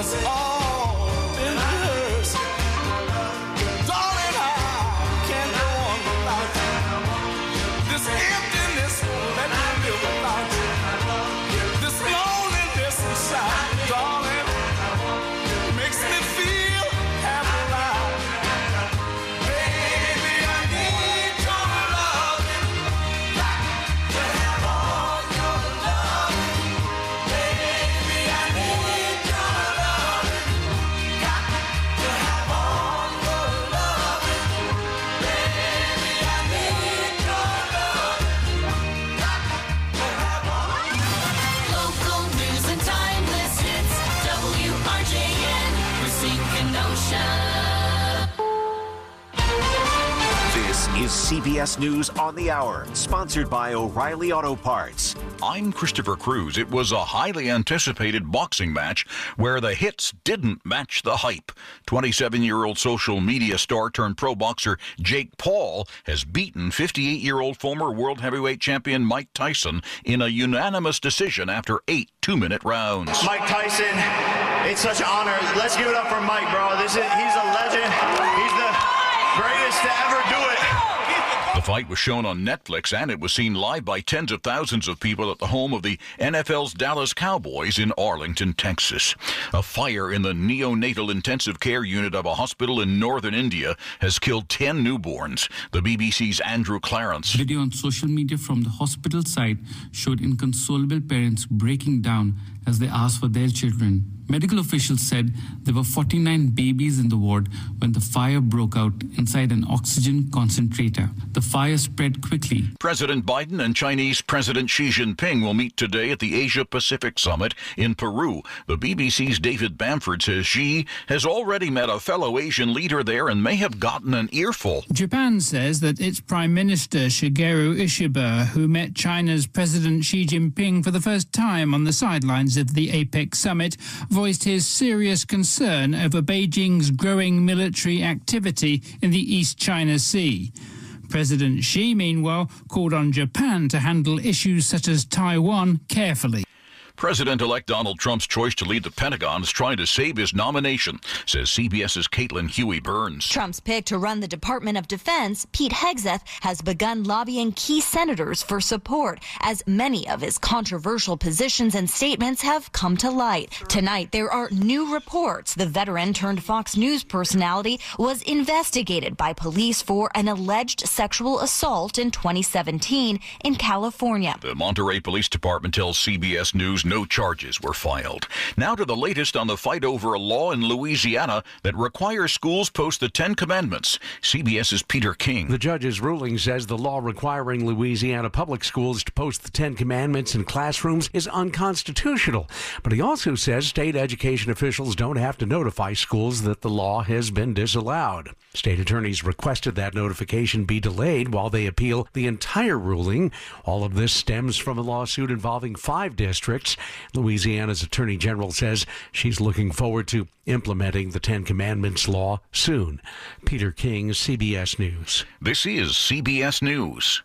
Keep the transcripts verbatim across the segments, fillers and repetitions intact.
Is C B S News on the Hour, sponsored by O'Reilly Auto Parts. I'm Christopher Cruz. It was a highly anticipated boxing match where the hits didn't match the hype. twenty-seven-year-old social media star turned pro boxer Jake Paul has beaten fifty-eight-year-old former world heavyweight champion Mike Tyson in a unanimous decision after eight two-minute rounds. Mike Tyson, it's such an honor. Let's give it up for Mike, bro. This is, he's a legend. He's the greatest to ever do it. The fight was shown on Netflix, and it was seen live by tens of thousands of people at the home of the N F L's Dallas Cowboys in Arlington, Texas. A fire in the neonatal intensive care unit of a hospital in northern India has killed ten newborns. The B B C's Andrew Clarence. Video on social media from the hospital site showed inconsolable parents breaking down as they asked for their children. Medical officials said there were forty-nine babies in the ward when the fire broke out inside an oxygen concentrator. The fire spread quickly. President Biden and Chinese President Xi Jinping will meet today at the Asia-Pacific Summit in Peru. The B B C's David Bamford says Xi has already met a fellow Asian leader there and may have gotten an earful. Japan says that its Prime Minister Shigeru Ishiba, who met China's President Xi Jinping for the first time on the sidelines of the APEC summit, voiced his serious concern over Beijing's growing military activity in the East China Sea. President Xi, meanwhile, called on Japan to handle issues such as Taiwan carefully. President-elect Donald Trump's choice to lead the Pentagon is trying to save his nomination, says CBS's Caitlin Huey Burns. Trump's pick to run the Department of Defense, Pete Hegseth, has begun lobbying key senators for support, as many of his controversial positions and statements have come to light. Tonight, there are new reports. The veteran-turned-Fox News personality was investigated by police for an alleged sexual assault in twenty seventeen in California. The Monterey Police Department tells C B S News no charges were filed. Now to the latest on the fight over a law in Louisiana that requires schools post the Ten Commandments. CBS's Peter King. The judge's ruling says the law requiring Louisiana public schools to post the Ten Commandments in classrooms is unconstitutional. But he also says state education officials don't have to notify schools that the law has been disallowed. State attorneys requested that notification be delayed while they appeal the entire ruling. All of this stems from a lawsuit involving five districts. Louisiana's Attorney General says she's looking forward to implementing the Ten Commandments law soon. Peter King, C B S News. This is C B S News.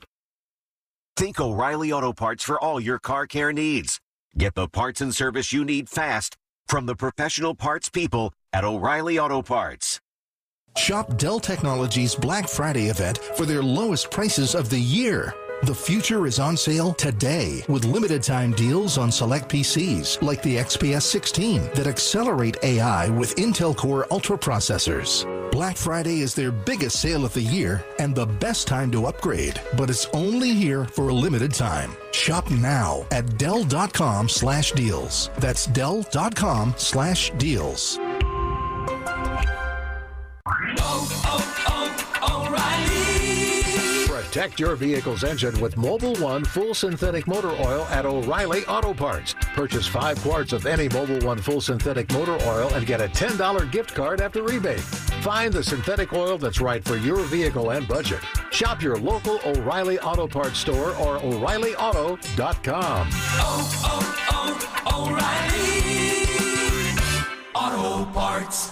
Think O'Reilly Auto Parts for all your car care needs. Get the parts and service you need fast from the professional parts people at O'Reilly Auto Parts. Shop Dell Technologies Black Friday event for their lowest prices of the year. The future is on sale today with limited time deals on select P Cs like the X P S sixteen that accelerate A I with Intel Core Ultra processors. Black Friday is their biggest sale of the year and the best time to upgrade, but it's only here for a limited time. Shop now at Dell.com slash deals. That's Dell.com slash deals. Protect your vehicle's engine with Mobil One Full Synthetic Motor Oil at O'Reilly Auto Parts. Purchase five quarts of any Mobil One Full Synthetic Motor Oil and get a ten dollars gift card after rebate. Find the synthetic oil that's right for your vehicle and budget. Shop your local O'Reilly Auto Parts store or O'Reilly Auto dot com. Oh, oh, oh, O'Reilly Auto Parts.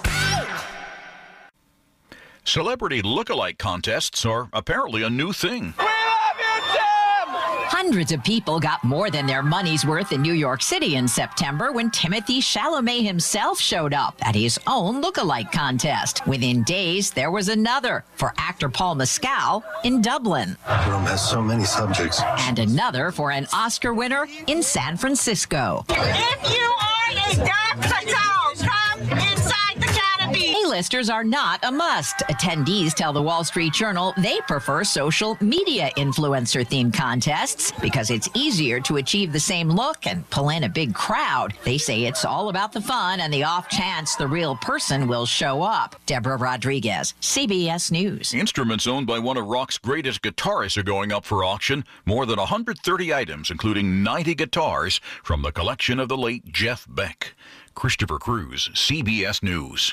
Celebrity look-alike contests are apparently a new thing. We love you, Tim! Hundreds of people got more than their money's worth in New York City in September when Timothée Chalamet himself showed up at his own look-alike contest. Within days, there was another for actor Paul Mescal in Dublin. Rome has so many subjects. And another for an Oscar winner in San Francisco. If you are a dark cacao, come inside the canopy. A-listers are not a must. Attendees tell the Wall Street Journal they prefer social media influencer-themed contests because it's easier to achieve the same look and pull in a big crowd. They say it's all about the fun and the off chance the real person will show up. Deborah Rodriguez, C B S News. Instruments owned by one of rock's greatest guitarists are going up for auction. More than one hundred thirty items, including ninety guitars from the collection of the late Jeff Beck. Christopher Cruz, C B S News.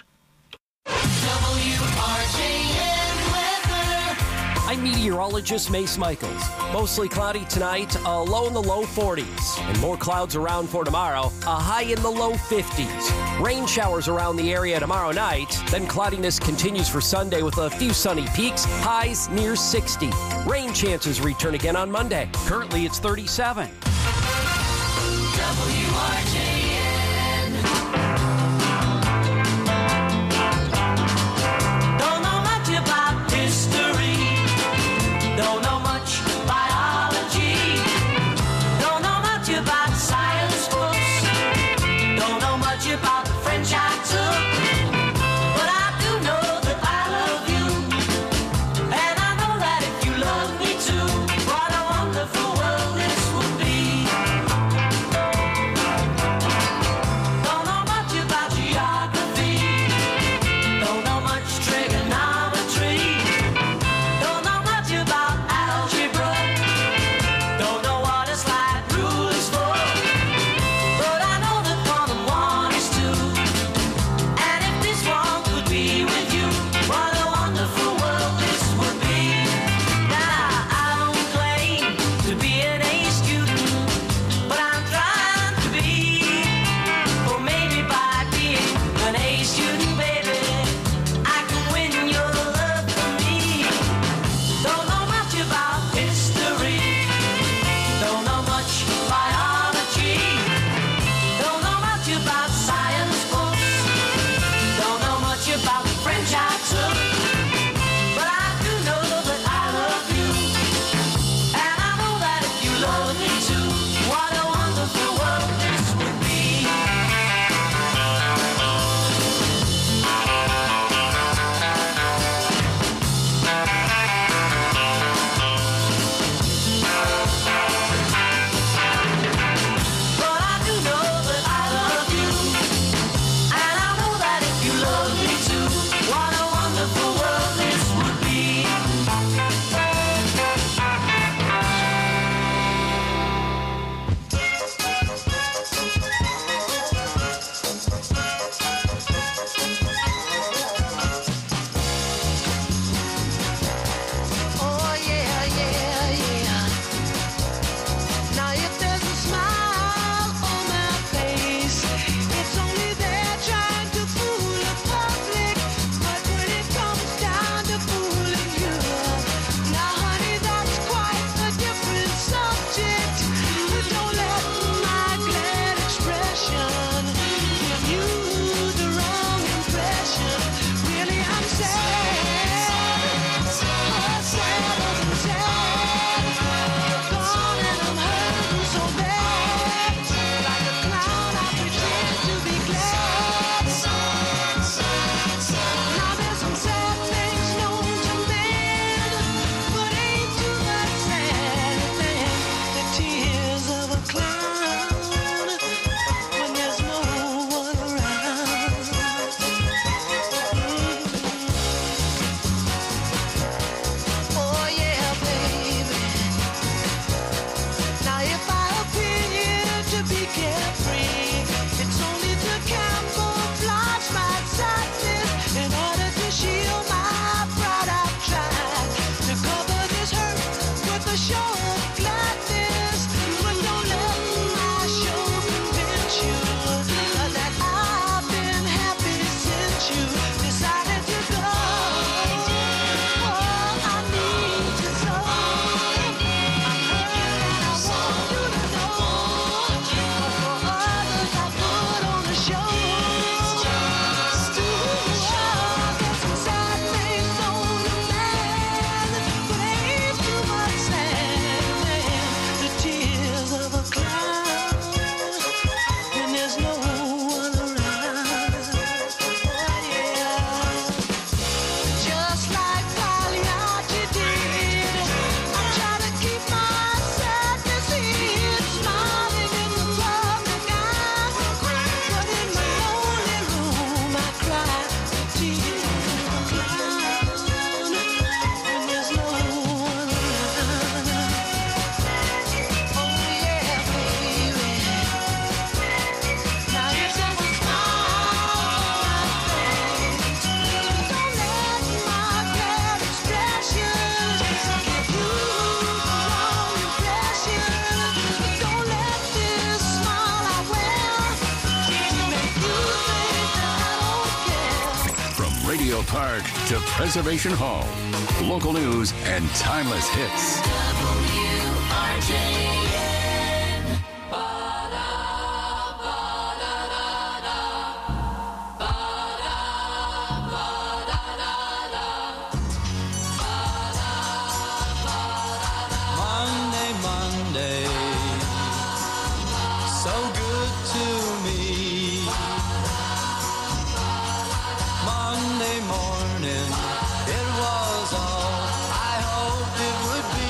I'm meteorologist Mace Michaels. Mostly cloudy tonight, a low in the low forties. And more clouds around for tomorrow, a high in the low fifties. Rain showers around the area tomorrow night. Then cloudiness continues for Sunday with a few sunny peaks, highs near sixty. Rain chances return again on Monday. Currently it's thirty-seven. W R J N. Don't know much about history. Don't know much biology. Don't know much about science books. Don't know much about the French I took. But I do know that I love you. And I know that if you love me too, what a wonderful world this would be. Don't know much about geography. Don't know much trigonometry. Don't know much about algebra. Don't know what a slide rule is for. But I know that one and one is two. And if this one could be with you, what a wonderful world this would be. Now I don't claim to be an A student, but I'm trying to be. Or maybe by being an A student, baby, I can win your love for me. Don't know much about history. Don't know much biology. Don't know much about science books. Don't know much about the French I took. But I do know that I love you. And I know that if you love me too, what a wonderful world this would be. But I do know that I love you. And I know that if you love me too, what a wonderful world this would be. Oh yeah, yeah, yeah. Now if there's a smile on my face, it's only there trying to fool the public. But when it comes down to fooling you, now honey, that's quite a different subject. Don't let my glad expression give you the wrong impression. Really, I'm sad. Oh, sad, I'm sad. Gone and I'm hurting so bad. Like a clown, I pretend to be glad. Now there's some sad things known to man, but ain't too much sad than the tears of a clown when there's no one around. Oh yeah, baby. Now if I appear to be carefree, it's only to camouflage my sadness. In order to shield my pride, I've tried to cover this hurt with a show of gladness. But don't let my show convince you that I've been happy since you decided to go. Oh, I need you so. I'm hurt and I Park to Preservation Hall. Local news and timeless hits. W R J N. Monday, Monday, so good to me. Monday morning, it was all I hoped it would be.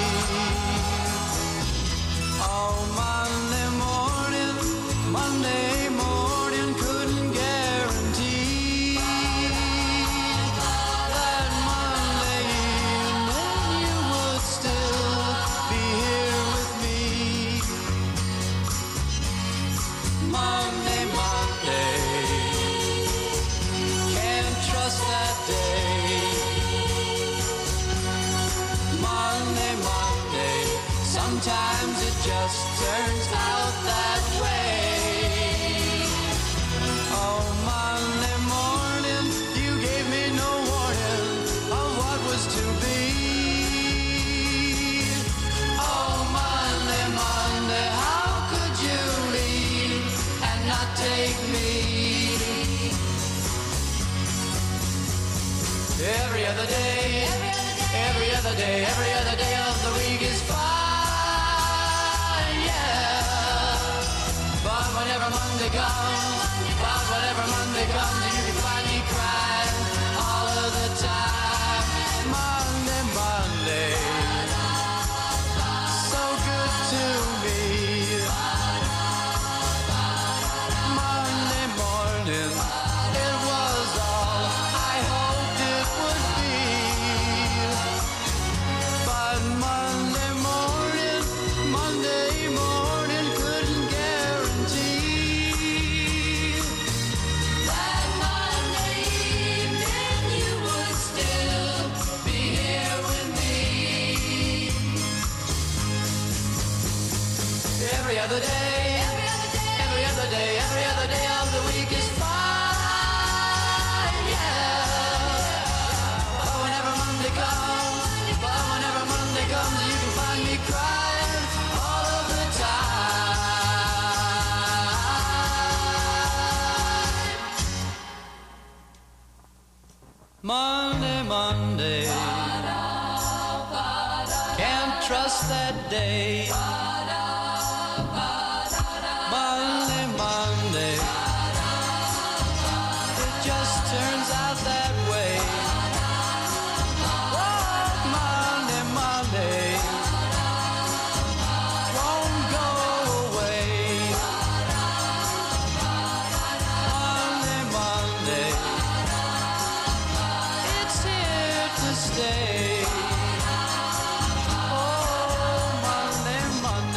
Oh, Monday morning, Monday morning, couldn't guarantee that Monday evening you would still be here with me. Monday, Monday, can't trust that day. Monday, Monday, sometimes it just turns out that way. Oh, Monday morning, you gave me no warning of what was to be. Oh, Monday, Monday, how could you leave and not take me? Every other day, every other day, every other day of the week is fine, yeah. But whenever Monday comes, but whenever Monday comes, you can find me crying all of the time. Monday, Monday, so good to me. Monday morning, it was all I hoped it would be. But Monday morning, Monday morning couldn't guarantee that Monday evening you would still be here with me. Every other day, every other day, every other day of the week is fine, yeah. But whenever Monday comes, but whenever Monday comes, you can find me crying all of the time. Monday, Monday, can't trust that day. Monday, Monday, it just turns out that way. Oh, Monday, Monday, won't go away. Monday, Monday, it's here to stay. Oh, Monday, Monday.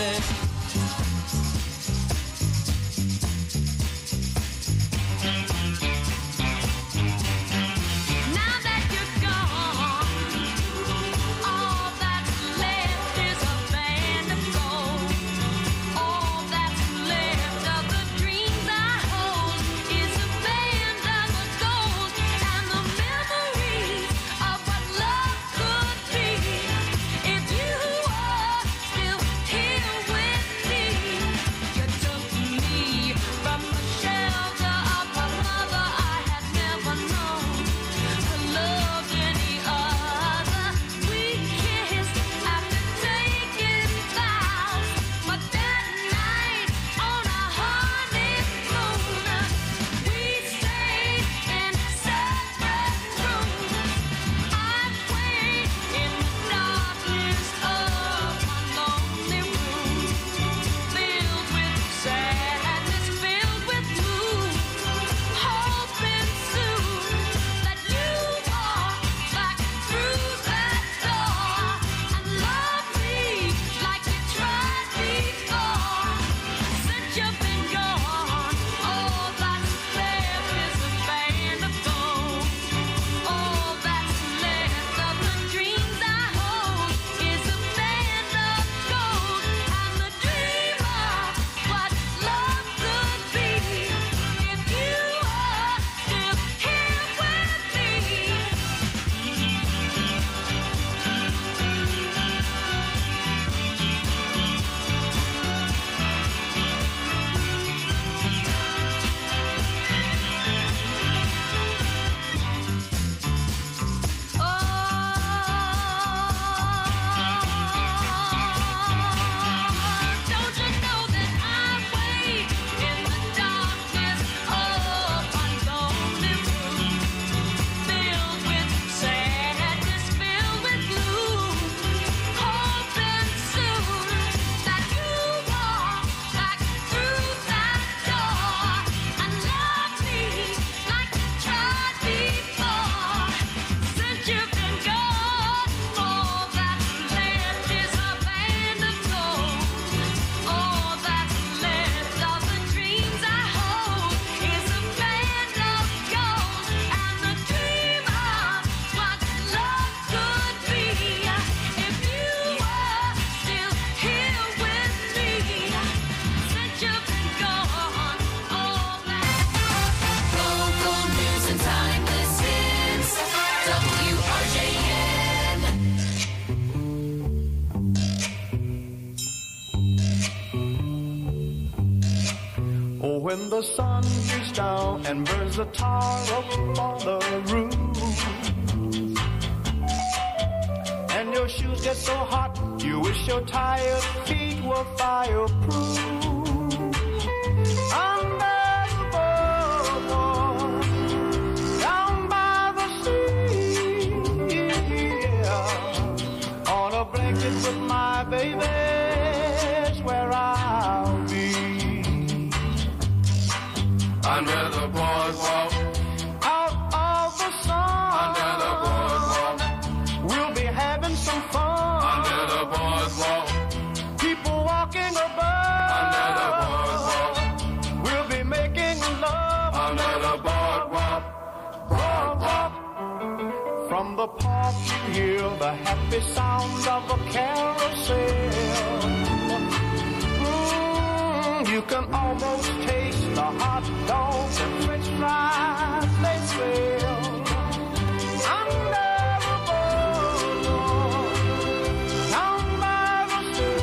when the sun beats down and burns the tar up on the roof, and your shoes get so hot, you wish your tired feet were fireproof. Under the boardwalk, down by the sea, yeah, on a blanket with my baby's where I'll be. Under the boardwalk, out of the sun, under the boardwalk, we'll be having some fun. under the boardwalk, People walking above, under the boardwalk, we'll be making love under the boardwalk, boardwalk. From the park you hear the happy sound of a carousel. Mm, you can almost taste the hot dogs and french fries they sell. Under the boardwalk, down by the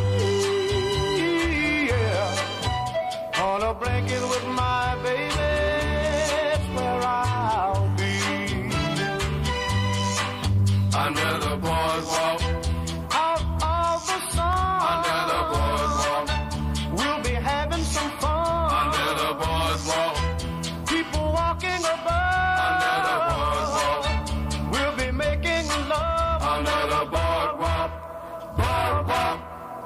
sea, yeah, on a blanket with my baby, it's where I'll be. under the boardwalk, Out of the sun, under the boardwalk, we'll be having some fun. under the boardwalk, People walking above, under the boardwalk, we'll be making love under the boardwalk, boardwalk.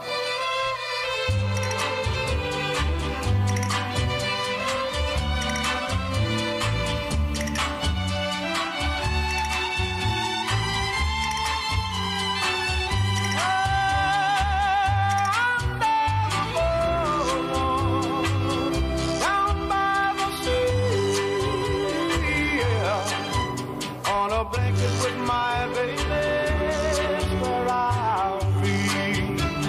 down by the sea, yeah, on a blanket with my baby, it's where I'll be.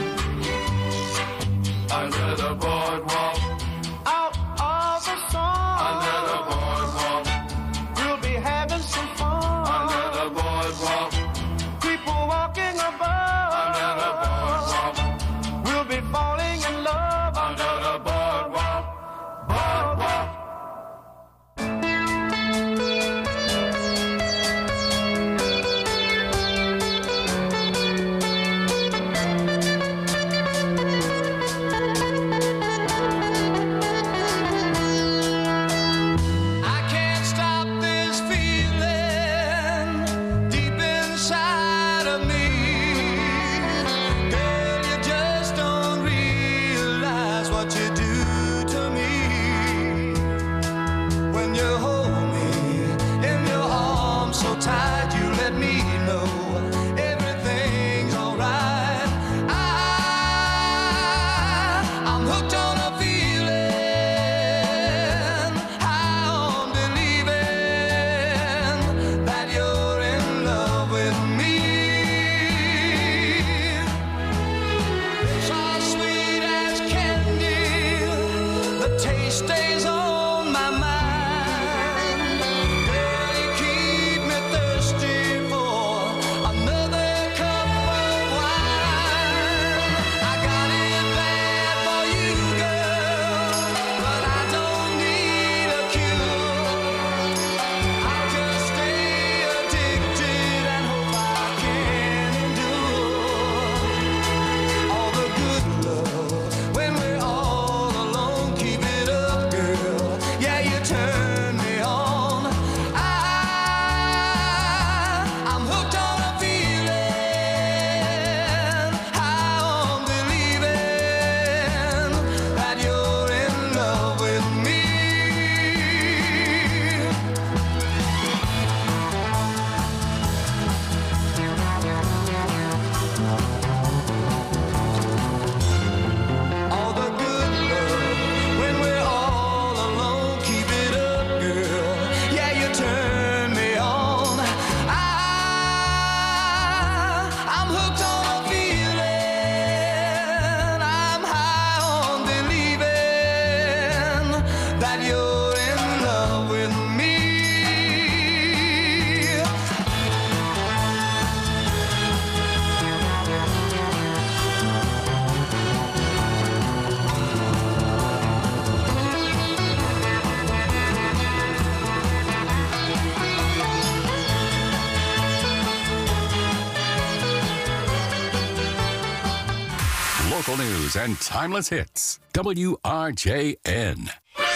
Local news and timeless hits. W R J N.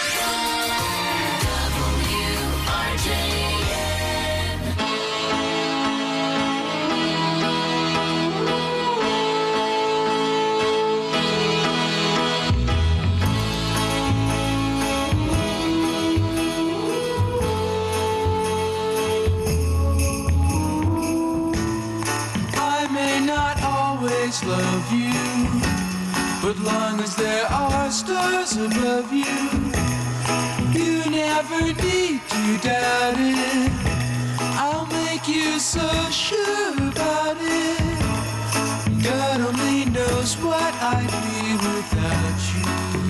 I may not always love you, but long as there are stars above you, you never need to doubt it. I'll make you so sure about it. God only knows what I'd be without you.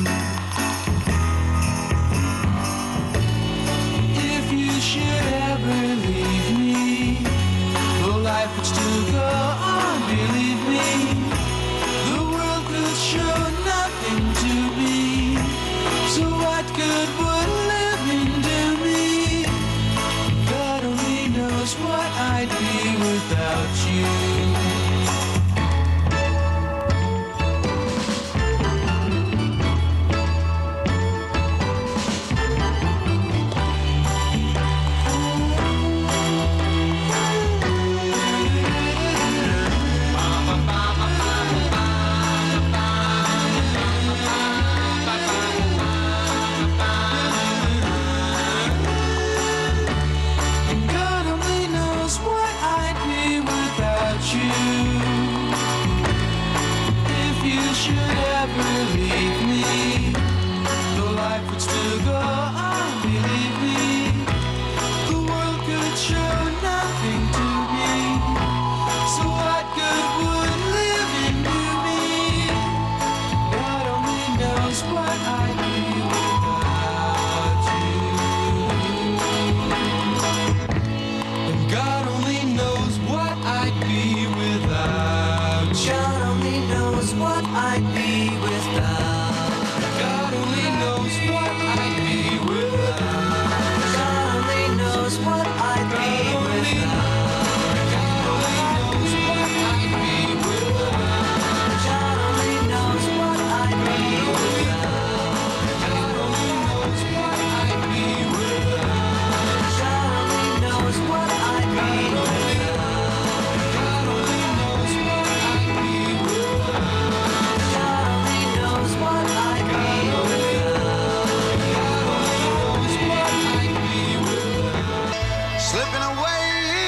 If you should ever leave me, though life would still go on, believe me, the world could show nothing to me. So what good would living do me? God only knows what I'd be without you. God only knows what I'd be without you. If you should ever leave me, though life would still go on, believe me, the world could show nothing to me. So what good would living do me? God only knows what I'd be without you. And God only knows what I'd be without you. God only knows what I'd be without. God only knows what I'd be without. God only knows what I'd be without. God only knows what I'd be without. God only knows what I'd be without. God only knows what I'd be without. God only knows what I'd be without. God only knows what I'd be without. God only knows what I'd be without. God only knows what I'd be without. Slipping away,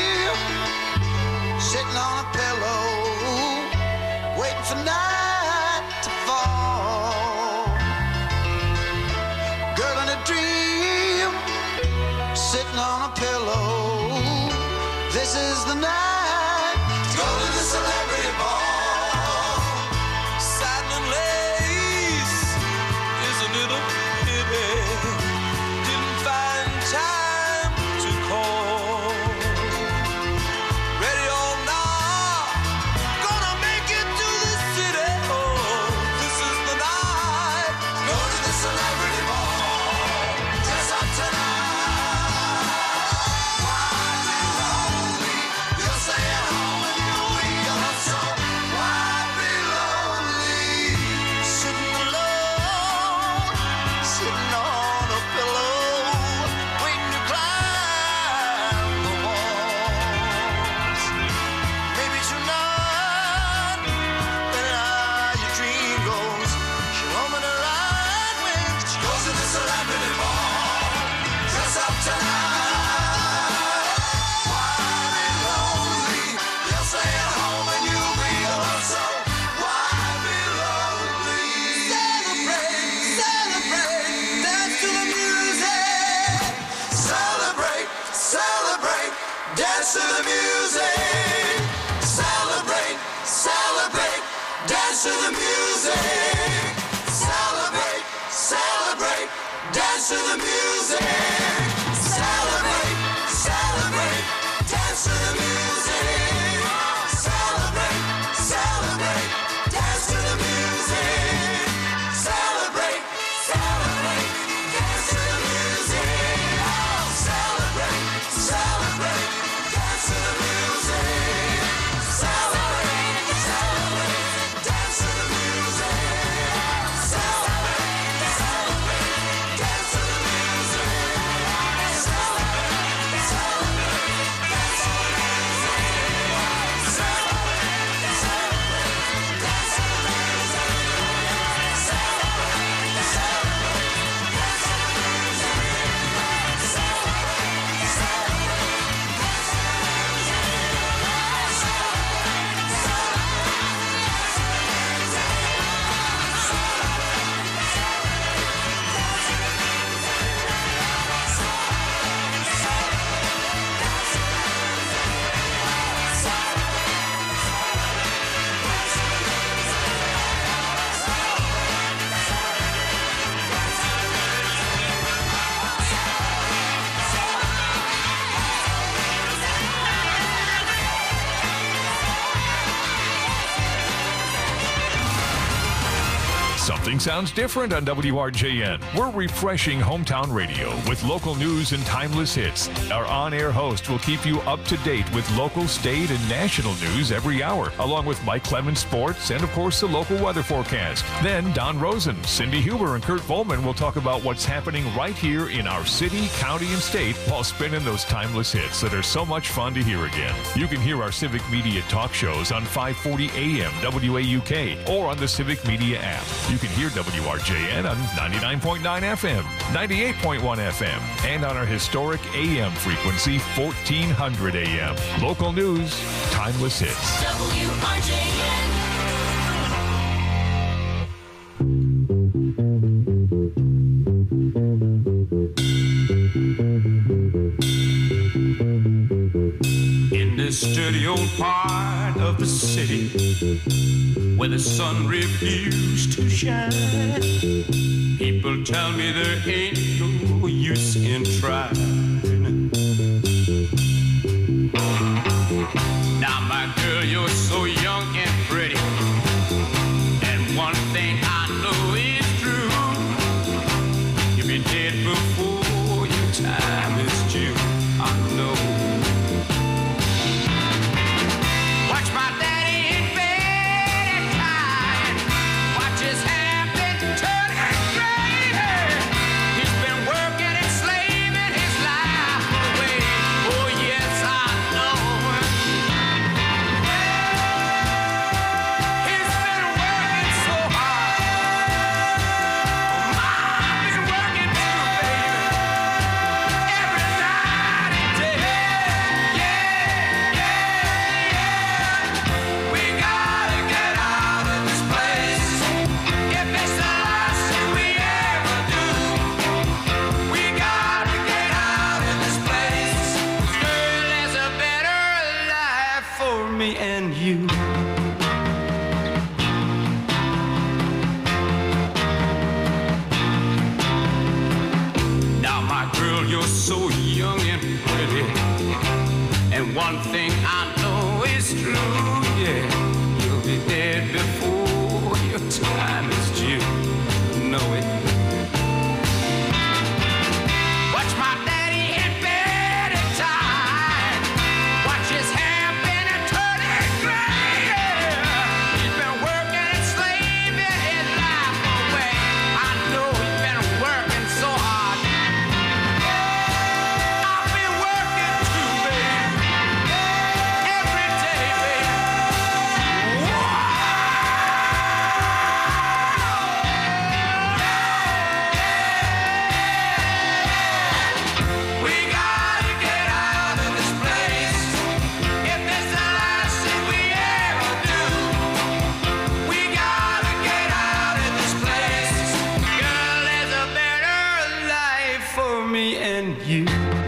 sitting on a pillow, waiting for night to fall. Girl in a dream, sitting on a pillow. This is the night to go to the celebrity ball. Satin and lace, isn't it a pity? Didn't find time to call. Ready or not, gonna make it to the city. Oh, this is the night. Go to the celebrity ball. Dress up tonight. Why be lonely? You'll stay at home and you'll be alone. So why be lonely? Sitting alone, sitting on a pillow, waiting to climb the walls. Maybe tonight, when uh, your dream goes, she'll open her eyes when she goes to the celebrity ball. Dress up tonight. Why be lonely? You'll stay at home and you'll be alone. So why be lonely? Celebrate, celebrate, dance to the music. Celebrate, celebrate, dance to the music. Celebrate, celebrate, dance to the music. Celebrate, celebrate, dance to the music. Celebrate, celebrate, dance to the music. Celebrate, celebrate, dance to the music. Celebrate, celebrate, dance to the music. Oh, celebrate, celebrate, dance to the music. Celebrate, celebrate, dance to the music. Something sounds different on W R J N. We're refreshing hometown radio with local news and timeless hits. Our on-air host will keep you up to date with local, state, and national news every hour, along with Mike Clemens Sports and, of course, the local weather forecast. Then Don Rosen, Cindy Huber, and Kurt Volman will talk about what's happening right here in our city, county, and state while spinning those timeless hits that are so much fun to hear again. You can hear our Civic Media talk shows on five forty A M W A U K or on the Civic Media app. You can hear W R J N on ninety-nine point nine F M, ninety-eight point one F M, and on our historic A M frequency, fourteen hundred A M. Local news, timeless hits. W R J N. In this dirty old part of the city where the sun refused to shine, people tell me there ain't no use in trying. Now, my girl, you're so young and pretty, and one thing I know is true: you'll be dead before your time is due. I know. Watch my daddy in bed at night. Watch his hair been turning gray. He's been working and slaving his life away. Oh yes, I know. He's been working so hard. Mama's been working too, baby. Every night and day. Yeah, yeah, yeah. We gotta get out of this place. If it's the last thing we ever do, we gotta get out of this place. 'Cause girl, there's a better life for me and you. Now, my girl, you're so young and pretty, and one thing I know is true, yeah, you'll be dead before your time is due. Know it. Watch my daddy in bed at time. Watch his hair been and turning gray. He's been working and slaving his life away. I know he's been working so hard. I've been working too, baby. Every day, baby. We gotta get out of this place. If it's the last thing we ever do, we gotta get out of this place. Girl, there's a better life for me and you.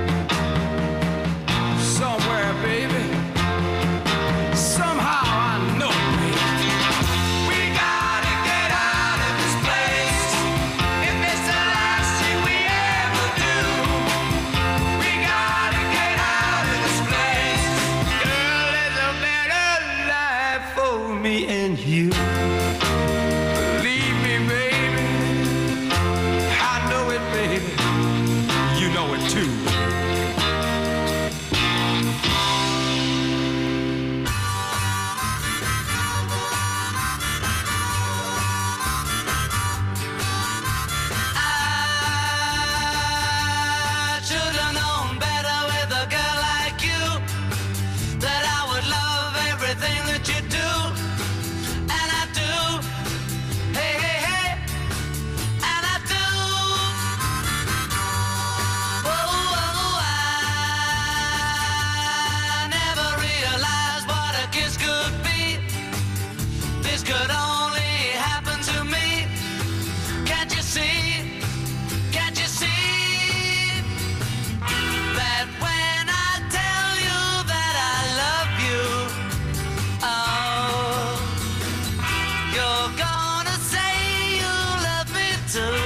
Somewhere, baby. Somehow I know it, baby. We gotta get out of this place. If it's the last thing we ever do, we gotta get out of this place. Girl, there's a better life for me and you. Believe me, baby. I know it, baby. You know it too. I should've known better with a girl like you, that I would love everything that you do, and I do. Hey, hey, hey, and I do. Oh, oh, I never realized what a kiss could be. This could only happen to me. Can't you see? Can't you see that when I tell you that I love you, oh, you're gonna say you love me too.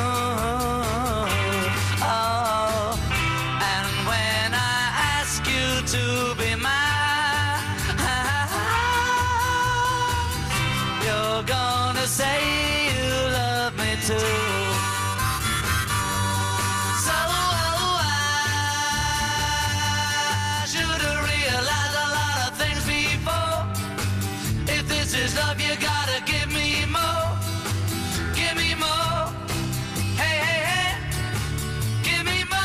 Oh, and when I ask you to be mine, you're gonna say you this love you gotta give me more, give me more. Hey, hey, hey, give me more.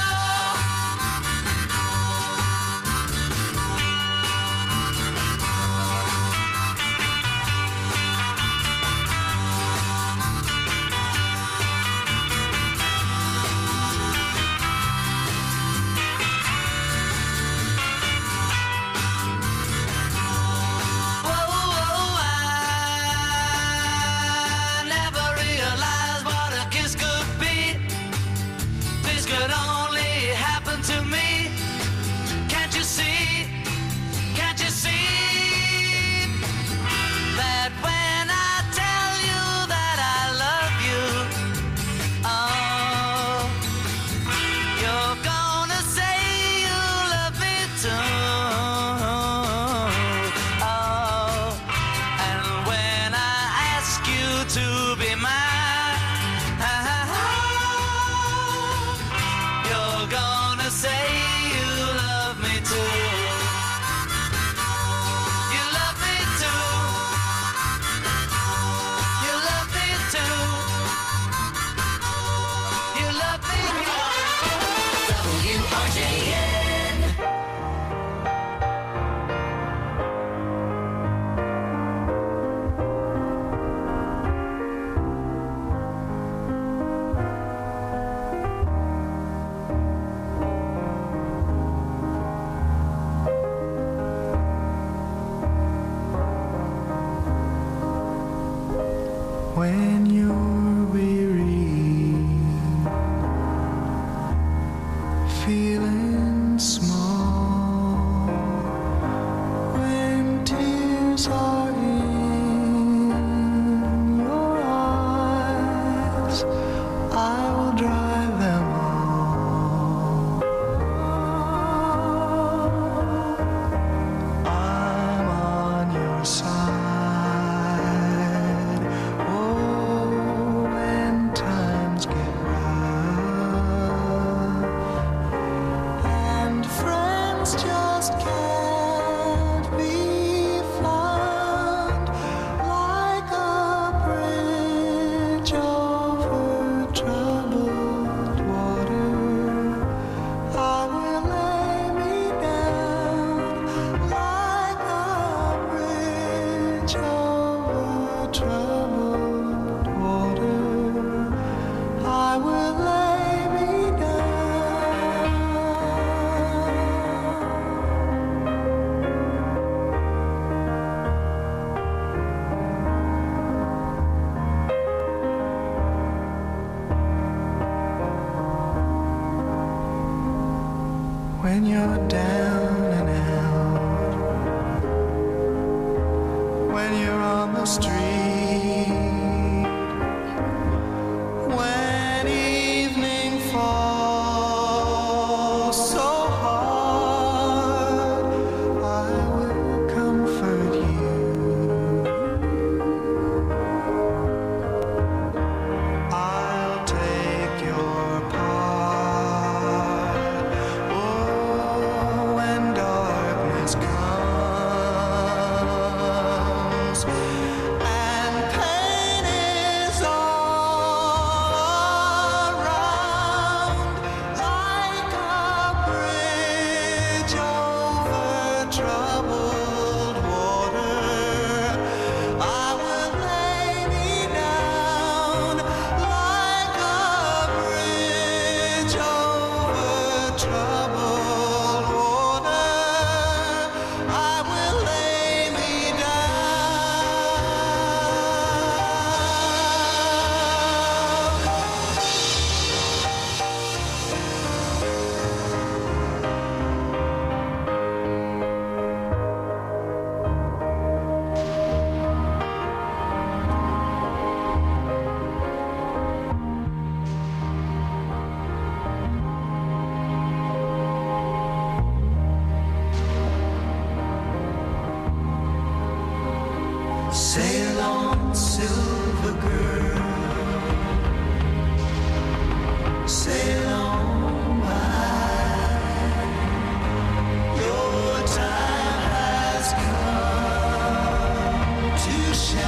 When you're weary, feeling small, when tears are in your eyes, I will dry them all. I'm on your side. When you're down and out, when you're on the street, when evening falls so hard, I will comfort you. I'll take your part. Sail on, silver girl, sail on by. Your time has come to shine.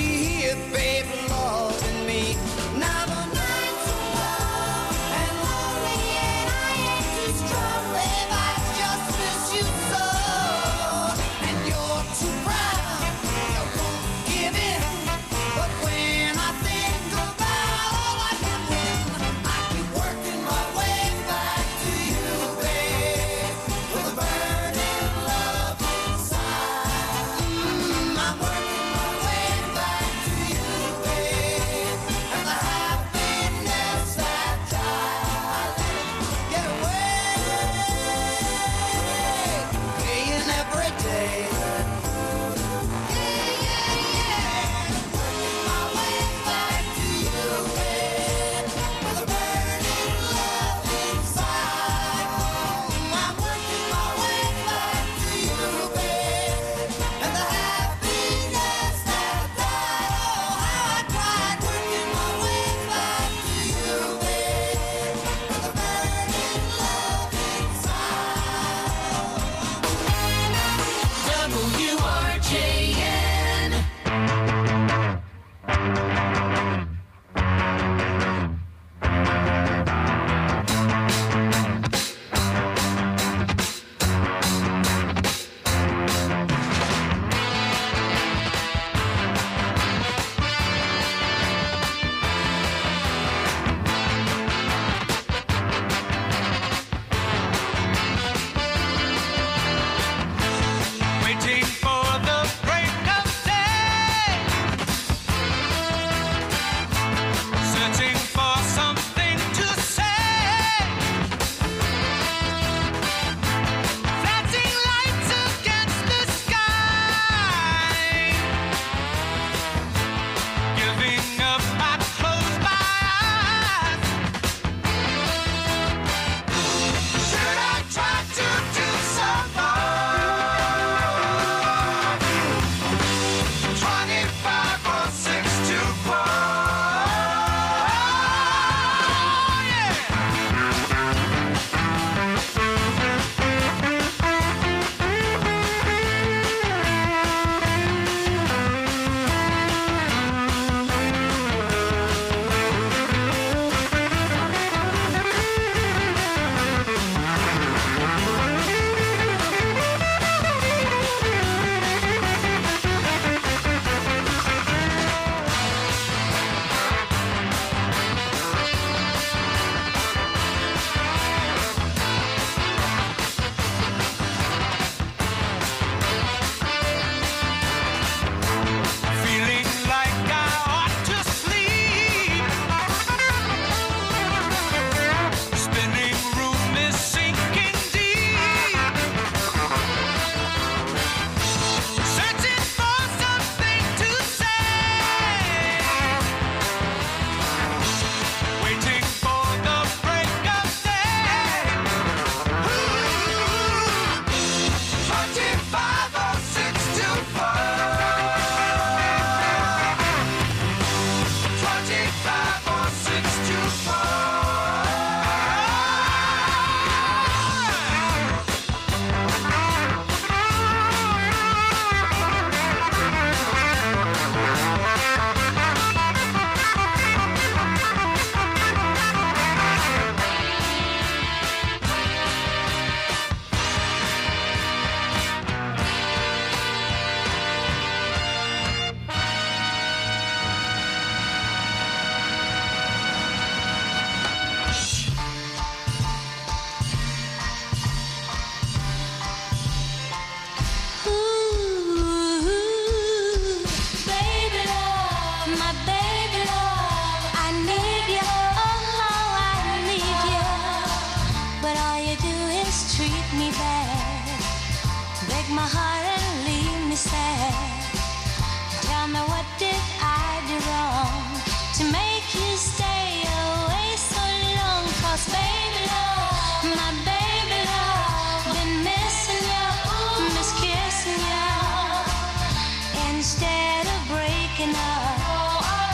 here, baby, loving me. Now the nights are long and lonely, and I ain't too strong, babe. I just miss you so. And you're too proud, you won't give in. But when I think about all I can win, I keep working my way back to you, babe, with a burning love inside. Mm, I'm working my way back to you, babe, and the happiness that died. Get away, paying every day. Yeah, yeah, yeah. Working my way back to you, babe, with a burning love inside. Mm, I'm working my way back to you, babe, and the happiness that died. Oh, how I cried working my way back to you, babe, with a burning love inside. W R J N. Waiting for the break of day, searching for something to say. Flashing lights against the sky, giving up, I close my eyes. Should I try to do some more? Twenty-five or six to four. Feeling like I ought to sleep. Spinning room is sinking deep. Searching for something to say. Waiting for the break of day. Twenty-five or six to four. Twenty-five or six to four. Ooh, baby love, my baby love, I need you, oh I need you, but all you do is treat me bad, break my heart and leave me sad. Tell me what did I do wrong to make you stay away so long? 'Cause baby love, my baby love, been missing you, miss kissing you. Instead of breaking up,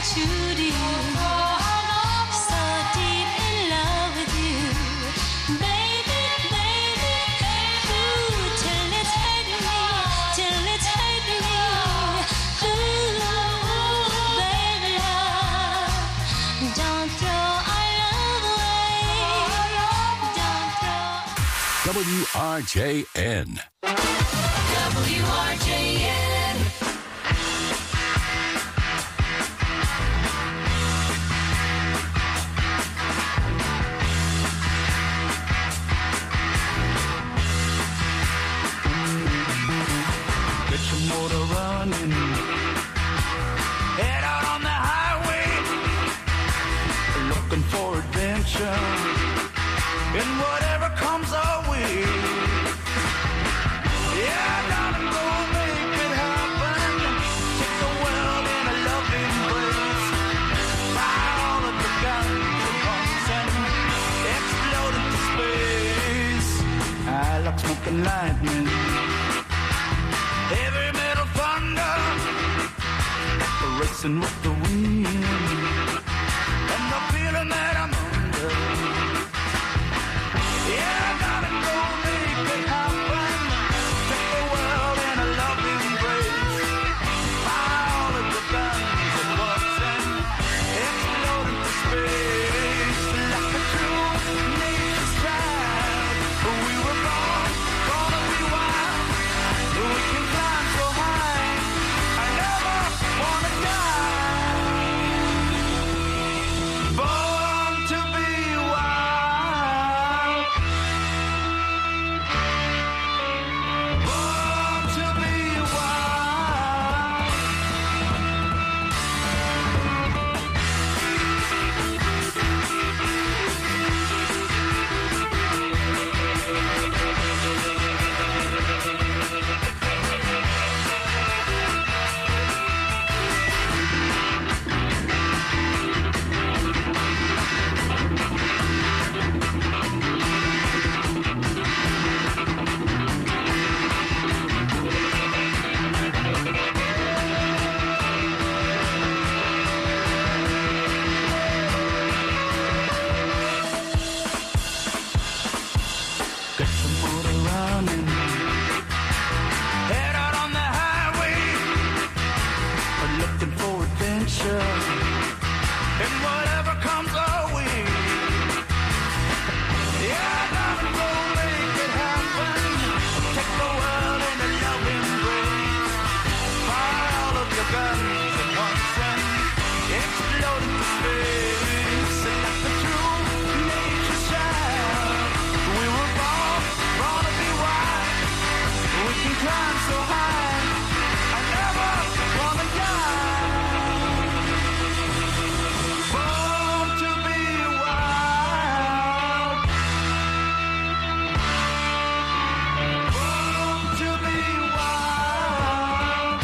true to you. So deep in love with you. Baby, baby, ooh, till it's hurting me, till it's hurting me. Ooh, baby love, don't throw our love away. Don't throw. W R J N. W R J N. Get your motor running. Head out on the highway. Looking for adventure. And whatever comes our way. Yeah, gotta go make it happen. Take the world in a loving embrace. Fire all of the guns at once and explode into space. I like smoking lightning. Heavy metal thunder, racing with the wind, and the feeling that I'm under. Yeah, I gotta go make it happen. Take the world in a loving embrace. Fire all of the guns at once and explode into space. Like a true nature's child, we were born, gonna be wild. We can climb so high, I never wanna die. Born to be wild. Born to be wild. Get your motor running. Head out on the highway. Looking for adventure. And whatever comes our way. Yeah, I gotta go make it happen. Take the world in a loving embrace. Fire all of your guns at once and explode into space. And like the true nature's child, we were born, born to be wild. We can climb so high, I never wanna die. Born to be wild. Born to be wild.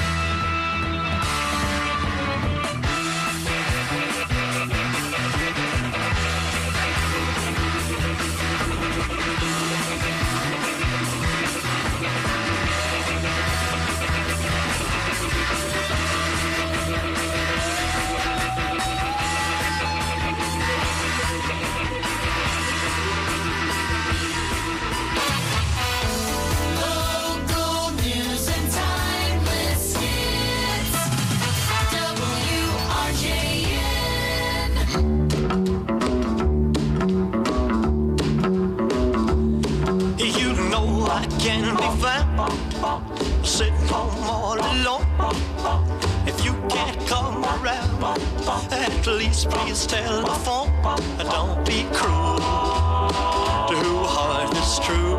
Local news and timeless hits. W R J N. You know I can be found sitting home all alone. If you can't come around, at least please telephone. Don't be cruel to who heart is true.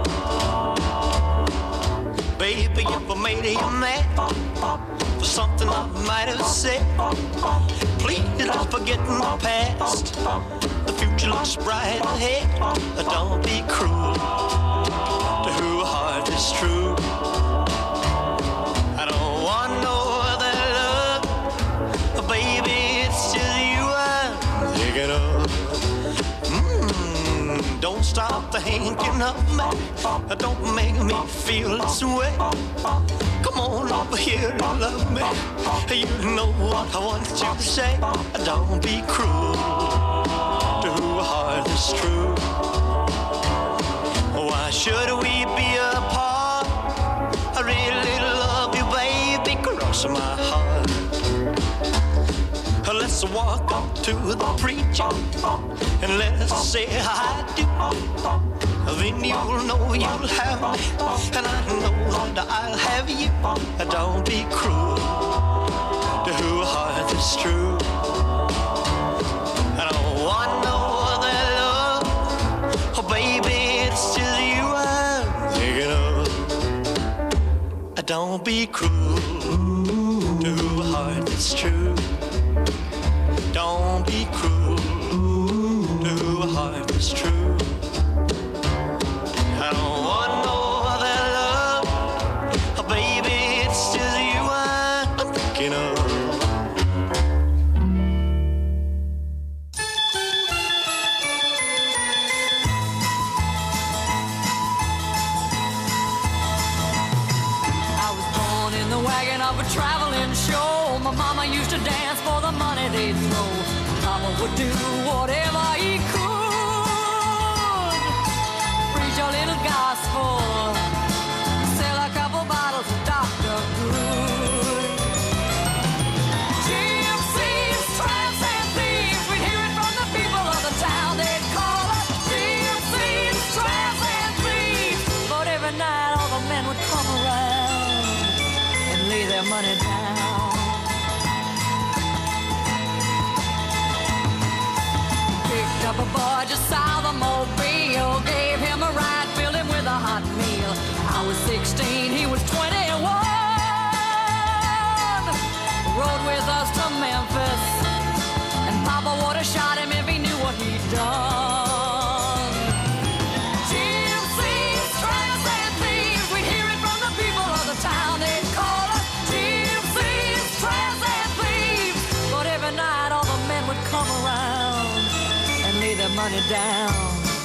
Baby, if I made you mad for something I might have said, please don't forget the past. The future looks bright ahead. Don't be cruel to who heart is true. I don't want no other love, baby. It's just you I'm thinking of. Mm, don't stop the thinking of me. Don't make me feel this way. Come on over here and love me. You know what I want you to say. Don't be cruel to a heart that's true. Why should we be apart? I really love you, baby, cross my heart. Let's walk up to the preacher and let's say I do. Then you'll know you'll have me, and I know that I'll have you. Don't be cruel to a heart that's true. I don't want no other love, oh baby, it's just you I'm thinking of. Don't be cruel to a heart that's true. Don't be cruel to a heart that's true. I don't want no other love, oh, baby, it's just you I'm thinking of. I was born in the wagon of a traveling show. My mama used to dance for the money they'd throw. Papa would do whatever he could. Preach a little gospel, sell a couple bottles of Doctor Good. Gypsies, tramps, and thieves, we'd hear it from the people of the town. They'd call us gypsies, tramps, and thieves. But every night all the men would come around and lay their money down. Picked up a boy just south of Mobile, gave him a ride, filled him with a hot meal. I was sixteen, he was twenty-one. Rode with us to Memphis, and Papa would have shot him if he knew what he'd done. Gypsies, tramps, and thieves, we'd hear it from the people of the town. They'd call us gypsies, tramps, and thieves. But every night all the men would come around and lay their money down.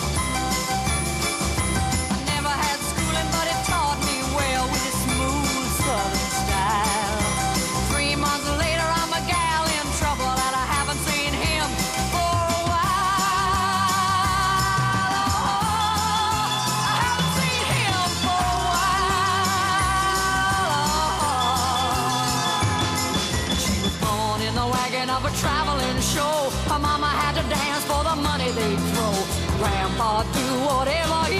I never had schooling, but it taught me well with its smooth southern style. Three months later, I'm a gal in trouble, and I haven't seen him for a while. Oh, I haven't seen him for a while. She was born in the wagon of a traveling show. Her mama had to dance for the money they'd throw. Grandpa do whatever he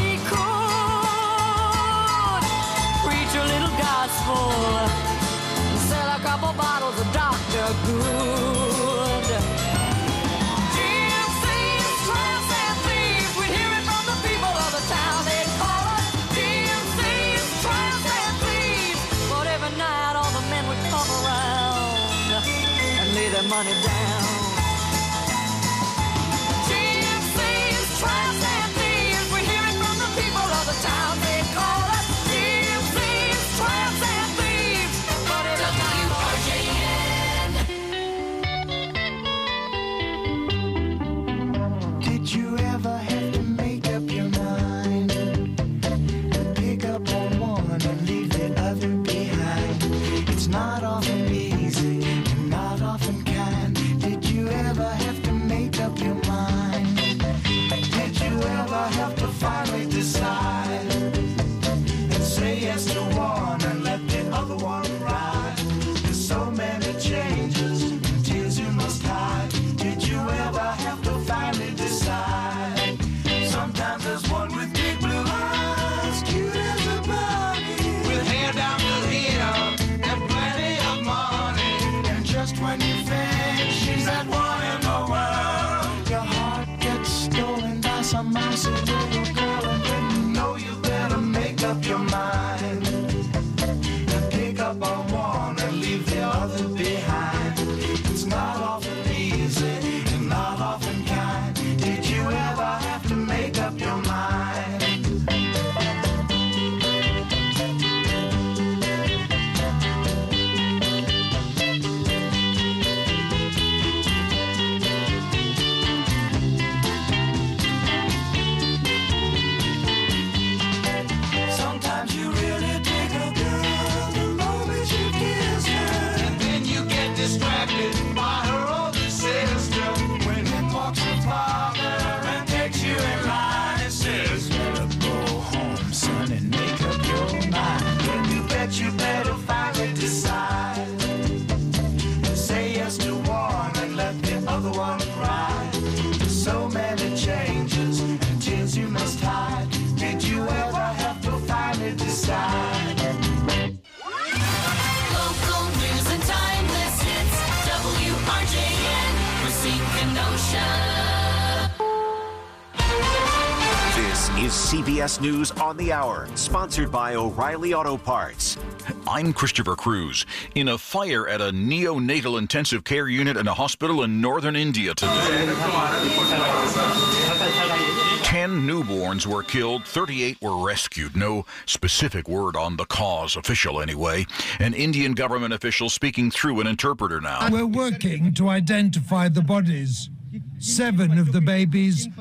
could. Preach a little gospel, sell a couple bottles of Doctor Good. Gypsies, tramps, and thieves, we'd hear it from the people of the town. They'd call us gypsies, tramps, and thieves. But every night all the men would come around and lay their money down. Tramps and thieves, we hear it from the people of the town. They call us gypsies, tramps and thieves. But it W R J N. Did you ever have to make up your mind and pick up on one and leave the other behind? It's not often easy and not often kind. Did you ever have to make up your mind? Did you ever have to finally decide and say yes to one and let the other one ride? There's so many changes and tears you must hide. Did you ever have to finally decide? Sometimes there's one with big blue eyes, cute as a bunny, with hair down to here and plenty of money. And just when you think she's that one in the world, your heart gets stolen by some mousy little girl, and then you know you better make up your mind and pick up on one and leave the other behind. It's not often easy and not often kind. Did you ever have to make up your mind? is C B S News on the Hour, sponsored by O'Reilly Auto Parts. I'm Christopher Cruz. In a fire at a neonatal intensive care unit in a hospital in northern India today, ten newborns were killed, thirty-eight were rescued. No specific word on the cause, official anyway. An Indian government official speaking through an interpreter now. We're working to identify the bodies. Seven of the babies